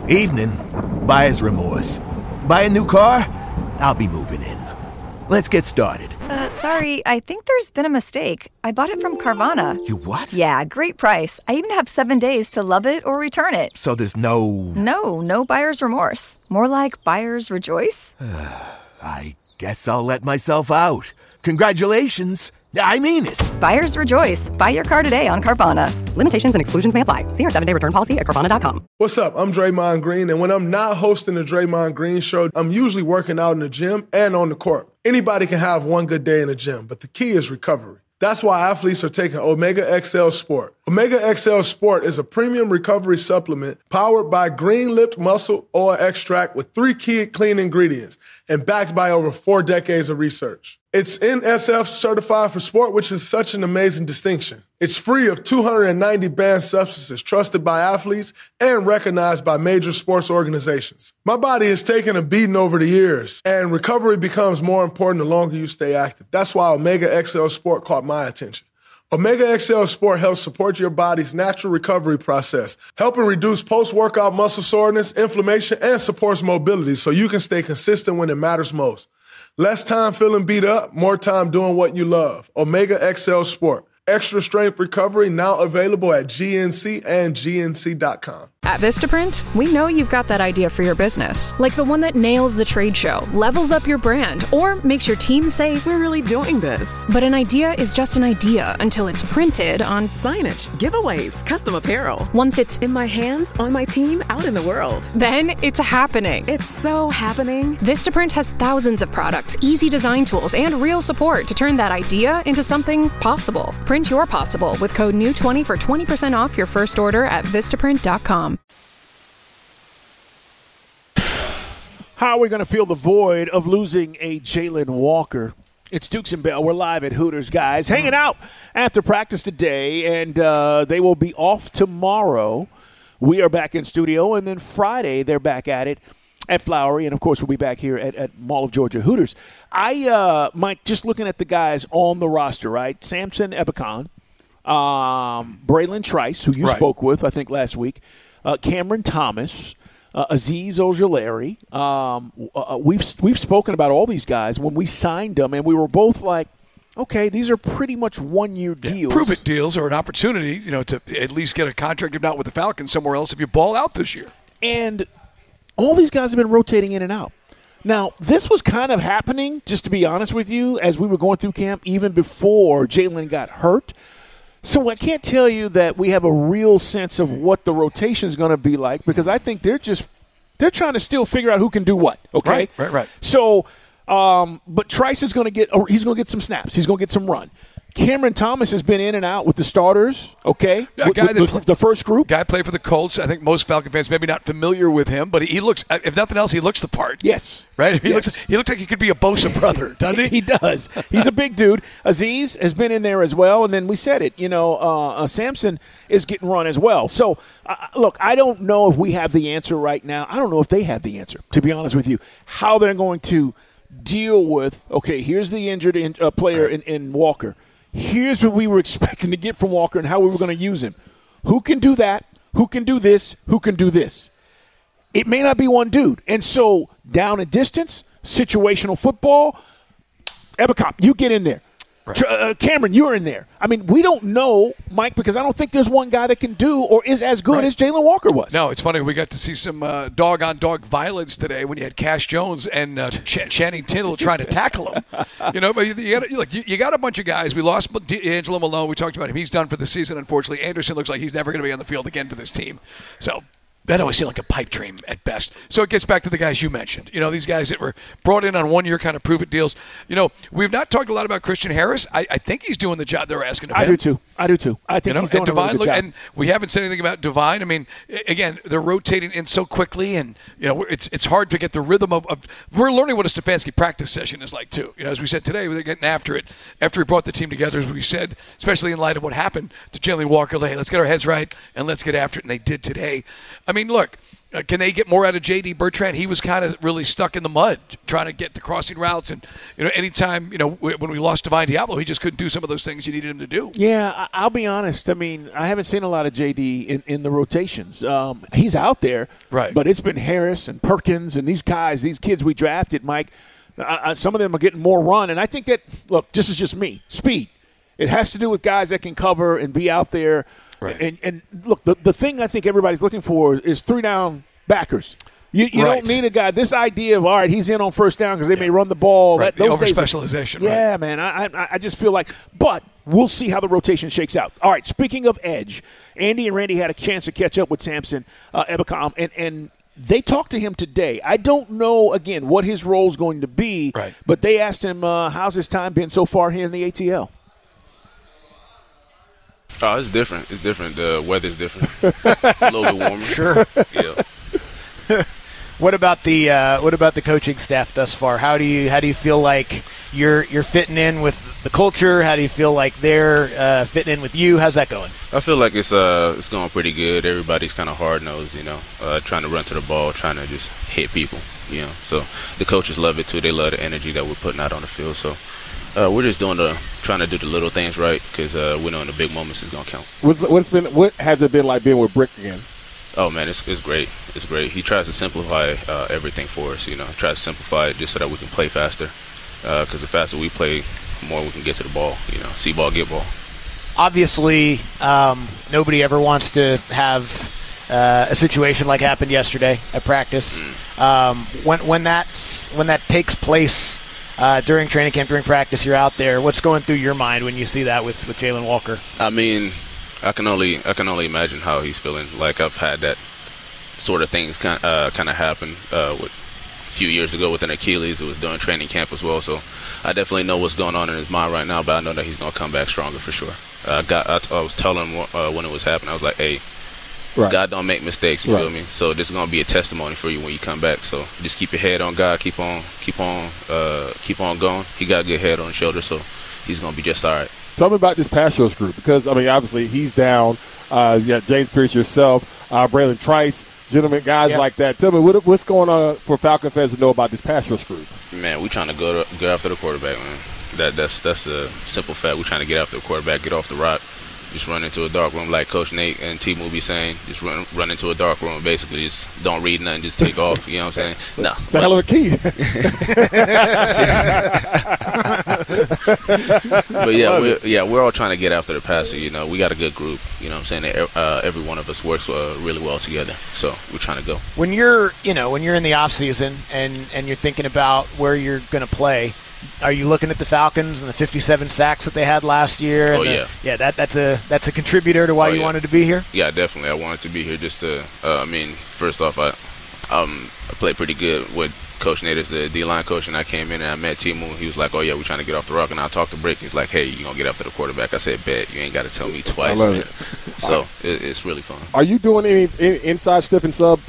Evening. Buyer's remorse. Buy a new car? I'll be moving in. Let's get started. Sorry, I think there's been a mistake. I bought it from Carvana. You what? Yeah, great price. I even have 7 days to love it or return it. So there's no... No buyer's remorse. More like buyer's rejoice. I guess I'll let myself out. Congratulations. I mean it. Buyer's rejoice. Buy your car today on Carvana. Limitations and exclusions may apply. See our 7-day return policy at Carvana.com. What's up? I'm Draymond Green, and when I'm not hosting the Draymond Green Show, I'm usually working out in the gym and on the court. Anybody can have one good day in the gym, but the key is recovery. That's why athletes are taking Omega XL Sport. Omega XL Sport is a premium recovery supplement powered by green-lipped muscle oil extract with 3 key clean ingredients and backed by over 4 decades of research. It's NSF certified for sport, which is such an amazing distinction. It's free of 290 banned substances trusted by athletes and recognized by major sports organizations. My body has taken a beating over the years, and recovery becomes more important the longer you stay active. That's why Omega XL Sport caught my attention. Omega XL Sport helps support your body's natural recovery process, helping reduce post-workout muscle soreness, inflammation, and supports mobility so you can stay consistent when it matters most. Less time feeling beat up, more time doing what you love. Omega XL Sport. Extra strength recovery now available at GNC and GNC.com. At Vistaprint, we know you've got that idea for your business, like the one that nails the trade show, levels up your brand, or makes your team say, "We're really doing this." But an idea is just an idea until it's printed on Signage, giveaways, custom apparel. Once it's in my hands, on my team, out in the world. Then it's happening. It's so happening. Vistaprint has thousands of products, easy design tools, and real support to turn that idea into something possible. Print your possible with code NEW20 for 20% off your first order at Vistaprint.com. How are we going to fill the void of losing a Jalen Walker? It's Dukes and Bell. We're live at Hooters, guys. Hanging out after practice today, and they will be off tomorrow. We are back in studio, and then Friday they're back at it at Flowery, and, of course, we'll be back here at Mall of Georgia Hooters. Mike, just looking at the guys on the roster, right? Samson Ebukam, Braylon Trice, who you spoke with, I think, last week, Cameron Thomas, Azeez Ojulari. We've spoken about all these guys when we signed them, and we were both like, okay, these are pretty much one-year deals. Prove-it deals or an opportunity, to at least get a contract, if not with the Falcons, somewhere else if you ball out this year. And all these guys have been rotating in and out. Now, this was kind of happening, just to be honest with you, as we were going through camp, even before Jalen got hurt. So I can't tell you that we have a real sense of what the rotation is going to be like, because I think they're trying to still figure out who can do what. Okay, right. So, but Trice is going to get some snaps. He's going to get some run. Cameron Thomas has been in and out with the starters, okay? The first group. Guy played for the Colts. I think most Falcon fans maybe not familiar with him, but he looks, if nothing else, he looks the part. Yes. Right? He looks like he could be a Bosa brother, doesn't he? He does. He's a big dude. Azeez has been in there as well, and then we said it, Samson is getting run as well. So, look, I don't know if we have the answer right now. I don't know if they have the answer, to be honest with you, how they're going to deal with, okay, here's the injured player in Walker. Here's what we were expecting to get from Walker and how we were going to use him. Who can do that? Who can do this? Who can do this? It may not be one dude. And so down and distance, situational football, Ebukam, you get in there. Right. Cameron, you're in there. I mean, we don't know, Mike, because I don't think there's one guy that can do or is as good as Jalen Walker was. No, it's funny. We got to see some dog-on-dog violence today when you had Cash Jones and Channing Tindall trying to tackle him. But you got a bunch of guys. We lost D'Angelo Malone. We talked about him. He's done for the season, unfortunately. Anderson looks like he's never going to be on the field again for this team. So that always seemed like a pipe dream at best. So it gets back to the guys you mentioned. These guys that were brought in on one-year kind of prove-it deals. We've not talked a lot about Christian Harris. I think he's doing the job they're asking of him. I do too. I think he's doing a really good job. And we haven't said anything about Divine. I mean, again, they're rotating in so quickly, and it's hard to get the rhythm of. We're learning what a Stefanski practice session is like too. As we said today, they're getting after it. After we brought the team together, as we said, especially in light of what happened to Jalen Walker, hey, let's get our heads right and let's get after it. And they did today. I mean, look. Can they get more out of J.D. Bertrand? He was kind of really stuck in the mud trying to get the crossing routes. And, anytime, when we lost Divine Diablo, he just couldn't do some of those things you needed him to do. Yeah, I'll be honest. I mean, I haven't seen a lot of J.D. in the rotations. He's out there. Right. But it's been Harris and Perkins and these kids we drafted, Mike. Some of them are getting more run. And I think that, look, this is just me, speed. It has to do with guys that can cover and be out there. Right. And look, the thing I think everybody's looking for is 3-down backers. You don't need a guy. This idea of, all right, he's in on first down because they may run the ball. Right. Those over days specialization. Yeah, man. I just feel like – but we'll see how the rotation shakes out. All right, speaking of edge, Andy and Randy had a chance to catch up with Samson Ebukam, and they talked to him today. I don't know, again, what his role is going to be, right. But they asked him, how's his time been so far here in the ATL? Oh, it's different. It's different. The weather's different. A little bit warmer. Sure. Yeah. What about the coaching staff thus far? How do you feel like you're fitting in with the culture? How do you feel like they're fitting in with you? How's that going? I feel like it's going pretty good. Everybody's kind of hard-nosed, trying to run to the ball, trying to just hit people, So the coaches love it too. They love the energy that we're putting out on the field. So we're just trying to do the little things right because we know in the big moments it's going to count. What has it been like being with Brick again? Oh, man, it's great. It's great. He tries to simplify everything for us, tries to simplify it just so that we can play faster because the faster we play, the more we can get to the ball, see ball, get ball. Obviously, nobody ever wants to have a situation like happened yesterday at practice. When that takes place during training camp, during practice, you're out there, what's going through your mind when you see that with Jalen Walker? I mean, I can only imagine how he's feeling. Like I've had that sort of things kind of happen a few years ago with an Achilles. It was during training camp as well. So I definitely know what's going on in his mind right now. But I know that he's gonna come back stronger for sure. I was telling him when it was happening. I was like, hey, right. God don't make mistakes. You feel me? So this is gonna be a testimony for you when you come back. So just keep your head on God. Keep on going. He got a good head on his shoulder, so he's gonna be just all right. Tell me about this pass rush group because, I mean, obviously he's down. You got James Pierce, yourself, Braylon Trice, gentlemen, guys like that. Tell me, what's going on for Falcon fans to know about this pass rush group? Man, we're trying to go after the quarterback, man. That's the simple fact. We're trying to get after the quarterback, get off the rock, just run into a dark room like Coach Nate and T-Moo be saying. Just run into a dark room, basically. Just don't read nothing, just take off. You know what I'm saying? No. It's a hell of a key. But we're all trying to get after the passer. We got a good group. You know what I'm saying? Every one of us works really well together. So we're trying to go. When you're in the off season and you're thinking about where you're going to play, are you looking at the Falcons and the 57 sacks that they had last year? That's a contributor to why you wanted to be here. Yeah, definitely. I wanted to be here just to. First off, I played pretty good with Coach Nate as the D-line coach, and I came in and I met T-Moo. He was like, "Oh yeah, we're trying to get off the rock." And I talked to Brick. He's like, "Hey, you gonna get after the quarterback?" I said, "Bet. You ain't got to tell me twice." I love it. So it's really fun. Are you doing any inside stiff and sub?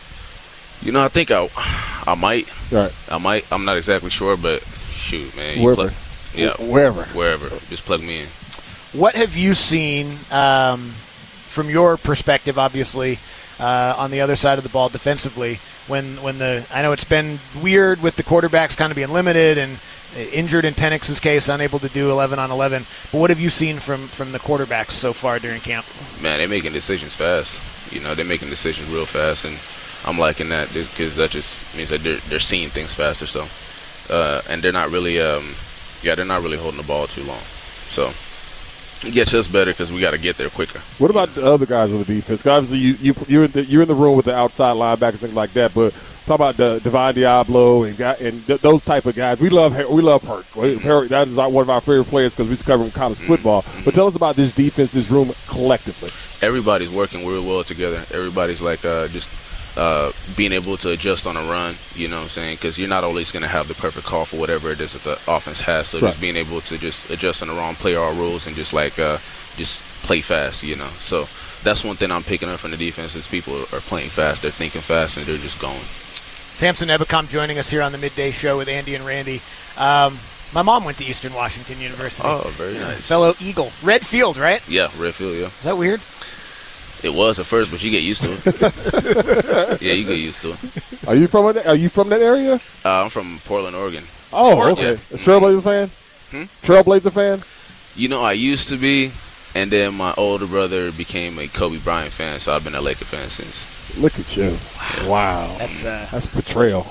I think I might. Right. I might. I'm not exactly sure, but. Shoot, man. Wherever. Just plug me in. What have you seen from your perspective, obviously, on the other side of the ball defensively, when I know it's been weird with the quarterbacks kind of being limited and injured in Penix's case, unable to do 11 on 11. But what have you seen from the quarterbacks so far during camp? Man, they're making decisions fast. They're making decisions real fast, and I'm liking that because that just means that they're seeing things faster. So. And they're not really, they're not really holding the ball too long. So it gets us better because we got to get there quicker. What about the other guys on the defense? Obviously, you're in the room with the outside linebackers, things like that. But talk about the Divine Diablo and those type of guys. We love Hurt. Hurt, that is one of our favorite players because we cover college football. But tell us about this defense, this room collectively. Everybody's working real well together. Everybody's like just. Being able to adjust on a run, you know what I'm saying? Because you're not always going to have the perfect call for whatever it is that the offense has. So just being able to just adjust on the wrong, play our rules, and just play fast, So that's one thing I'm picking up from the defense is people are playing fast, they're thinking fast, and they're just going. Samson Ebukam joining us here on the Midday Show with Andy and Randy. My mom went to Eastern Washington University. Oh, very nice. Fellow Eagle. Red Field, right? Yeah, Red Field, yeah. Is that weird? It was at first, but you get used to it. Yeah, you get used to it. Are you from that area? I'm from Portland, Oregon. Oh, okay. Yeah. A Trailblazer fan? Trailblazer fan? You know, I used to be, and then my older brother became a Kobe Bryant fan, so I've been a Laker fan since. Look at you. Wow. That's betrayal.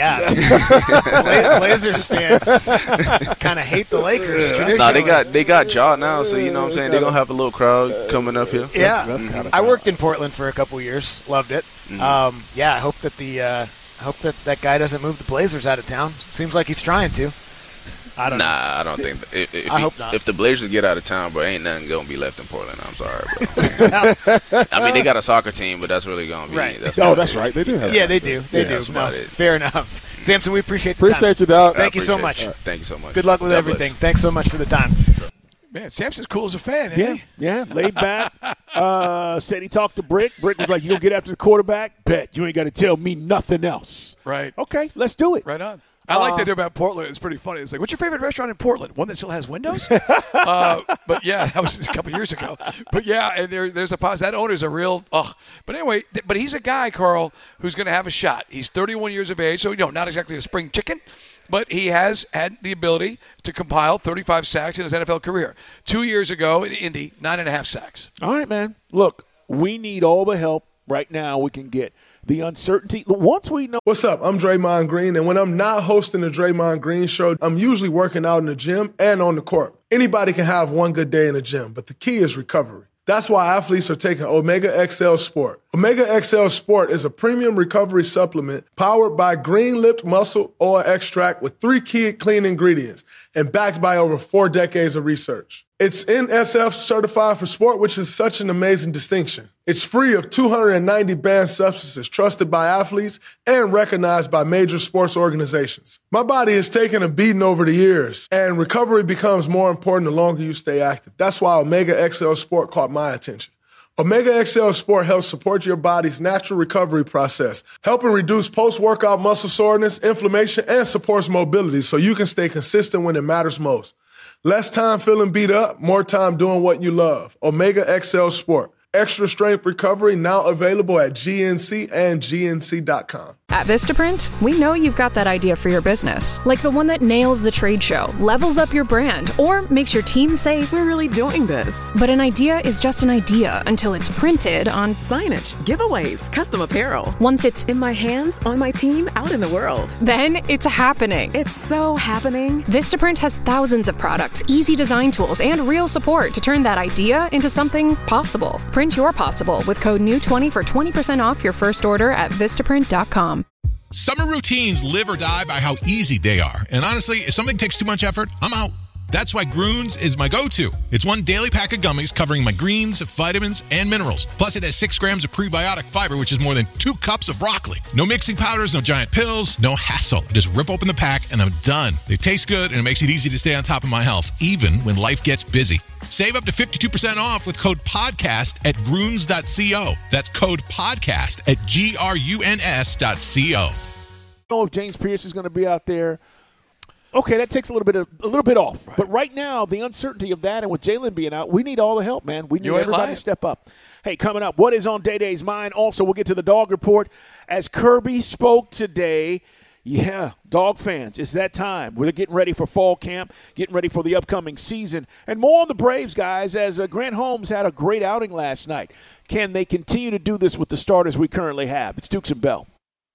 Yeah. Blazers fans kind of hate the Lakers. No, they got Ja now, so you know what I'm saying? They're going to have a little crowd coming up here. Yeah. That's kind of I worked in Portland for a couple years. Loved it. Mm-hmm. I hope that that guy doesn't move the Blazers out of town. Seems like he's trying to. I don't know. I don't think. I hope not. If the Blazers get out of town, bro, ain't nothing going to be left in Portland. I'm sorry, bro. I mean, they got a soccer team, but that's really going to be. Right. That's right. They do have. Yeah, they do. They do. That's about it. Fair enough. Samson, we appreciate the time. Appreciate you, dog. Thank you so much. Thank you so much. Good luck with God everything. bless. Thanks so much for the time. Man, Samson's cool as a fan, isn't he? Yeah, laid back. Said he talked to Brick. Brick was like, you going to get after the quarterback? Bet. You ain't got to tell me nothing else. Right. Okay, let's do it. Right on. I like that about Portland. It's pretty funny. It's like, what's your favorite restaurant in Portland? One that still has windows? But, yeah, that was a couple years ago. But, yeah, and there's a pause. That owner's a real But anyway, but he's a guy, Carl, who's going to have a shot. He's 31 years of age, so, not exactly a spring chicken. But he has had the ability to compile 35 sacks in his NFL career. 2 years ago in Indy, 9.5 sacks. All right, man. Look, we need all the help right now we can get. The uncertainty, once we know. What's up? I'm Draymond Green, and when I'm not hosting the Draymond Green Show, I'm usually working out in the gym and on the court. Anybody can have one good day in the gym, but the key is recovery. That's why athletes are taking Omega XL Sport. Omega XL Sport is a premium recovery supplement powered by green-lipped muscle oil extract with 3 key clean ingredients and backed by over 4 decades of research. It's NSF certified for sport, which is such an amazing distinction. It's free of 290 banned substances trusted by athletes and recognized by major sports organizations. My body has taken a beating over the years, and recovery becomes more important the longer you stay active. That's why Omega XL Sport caught my attention. Omega XL Sport helps support your body's natural recovery process, helping reduce post-workout muscle soreness, inflammation, and supports mobility so you can stay consistent when it matters most. Less time feeling beat up, more time doing what you love. Omega XL Sport. Extra strength recovery now available at GNC and GNC.com. At Vistaprint, we know you've got that idea for your business, like the one that nails the trade show, levels up your brand, or makes your team say, We're really doing this. but an idea is just an idea until it's printed on Signage, giveaways, custom apparel. once it's In my hands, on my team, out in the world. then it's happening. It's so happening. Vistaprint has thousands of products, easy design tools, and real support to turn that idea into something possible. Print your possible with code NEW20 for 20% off your first order at Vistaprint.com. Summer routines live or die by how easy they are. And honestly, if something takes too much effort, I'm out. That's why Groons is my go-to. It's one daily pack of gummies covering my greens, vitamins, and minerals. Plus, it has 6 grams of prebiotic fiber, which is more than 2 cups of broccoli. No mixing powders, no giant pills, no hassle. Just rip open the pack, and I'm done. They taste good, and it makes it easy to stay on top of my health, even when life gets busy. Save up to 52% off with code PODCAST at Groons.co. That's code PODCAST at GRUNS.co. I don't know if James Pierce is going to be out there. Okay, that takes a little bit off. Right. But right now, the uncertainty of that and with Jalen being out, we need all the help, man. We need everybody to step up. Hey, coming up, what is on Day-Day's mind? Also, we'll get to the dog report. As Kirby spoke today, yeah, dog fans, it's that time. We're getting ready for fall camp, getting ready for the upcoming season. And more on the Braves, guys, as Grant Holmes had a great outing last night. Can they continue to do this with the starters we currently have? It's Dukes and Bell.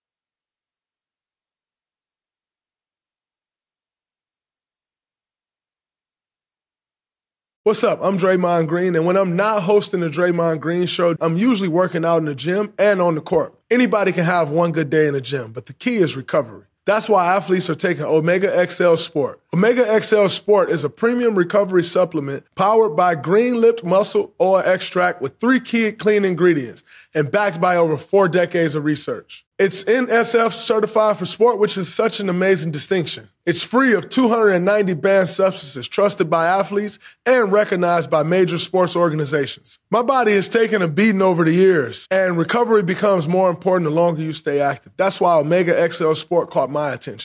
What's up? I'm Draymond Green, and when I'm not hosting the Draymond Green Show, I'm usually working out in the gym and on the court. Anybody can have one good day in the gym, but the key is recovery. That's why athletes are taking Omega XL Sport. Omega XL Sport is a premium recovery supplement powered by green-lipped muscle oil extract with 3 key clean ingredients and backed by over 4 decades of research. It's NSF certified for sport, which is such an amazing distinction. It's free of 290 banned substances trusted by athletes and recognized by major sports organizations. My body has taken a beating over the years, and recovery becomes more important the longer you stay active. That's why Omega XL Sport caught my attention.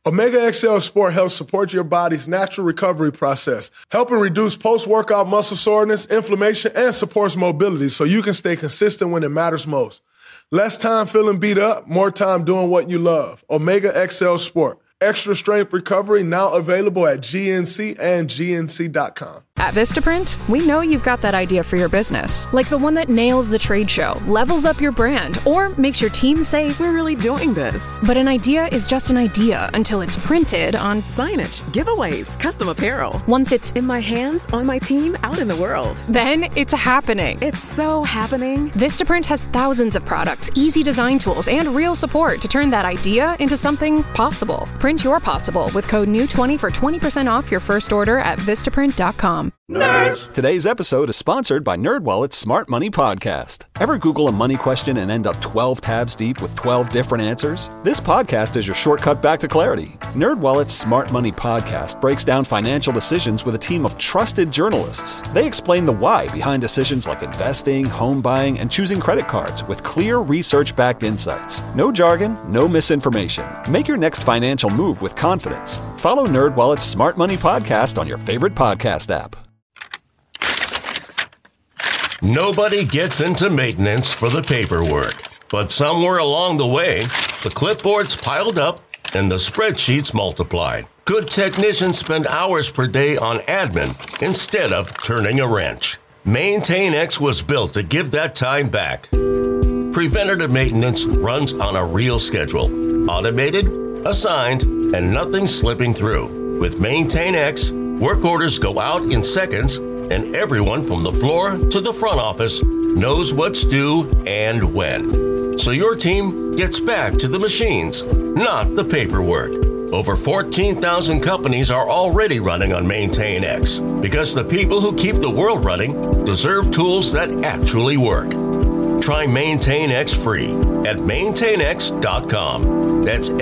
Omega XL Sport helps support your body's natural recovery process, helping reduce post-workout muscle soreness, inflammation, and supports mobility so you can stay consistent when it matters most. Less time feeling beat up, more time doing what you love. Omega XL Sport. Extra strength recovery now available at GNC and GNC.com. At Vistaprint, we know you've got that idea for your business, like the one that nails the trade show, levels up your brand, or makes your team say, "We're really doing this." But an idea is just an idea until it's printed on signage, giveaways, custom apparel. Once it's in my hands, on my team, out in the world. Then it's happening. It's so happening. Vistaprint has thousands of products, easy design tools, and real support to turn that idea into something possible. Print your possible with code NEW20 for 20% off your first order at Vistaprint.com. Nerds! Today's episode is sponsored by NerdWallet's Smart Money Podcast. Ever Google a money question and end up 12 tabs deep with 12 different answers? This podcast is your shortcut back to clarity. NerdWallet's Smart Money Podcast breaks down financial decisions with a team of trusted journalists. They explain the why behind decisions like investing, home buying, and choosing credit cards with clear research-backed insights. No jargon, no misinformation. Make your next financial move with confidence. Follow NerdWallet's Smart Money Podcast on your favorite podcast app. Nobody gets into maintenance for the paperwork, but somewhere along the way, the clipboards piled up and the spreadsheets multiplied. Good technicians spend hours per day on admin instead of turning a wrench. MaintainX was built to give that time back. Preventative maintenance runs on a real schedule, automated, assigned, and nothing slipping through. With MaintainX, work orders go out in seconds, and everyone from the floor to the front office knows what's due and when. So your team gets back to the machines, not the paperwork. Over 14,000 companies are already running on MaintainX because the people who keep the world running deserve tools that actually work. Try MaintainX free at maintainx.com. That's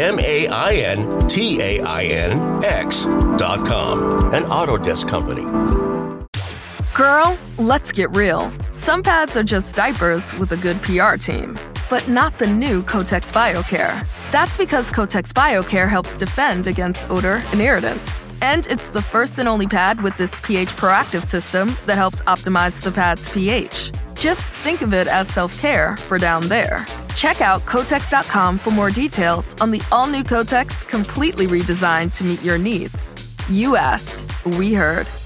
MaintainX.com. An Autodesk company. Girl, let's get real. Some pads are just diapers with a good PR team, but not the new Kotex BioCare. That's because Kotex BioCare helps defend against odor and irritants. And it's the first and only pad with this pH proactive system that helps optimize the pad's pH. Just think of it as self-care for down there. Check out Kotex.com for more details on the all-new Kotex, completely redesigned to meet your needs. You asked, we heard.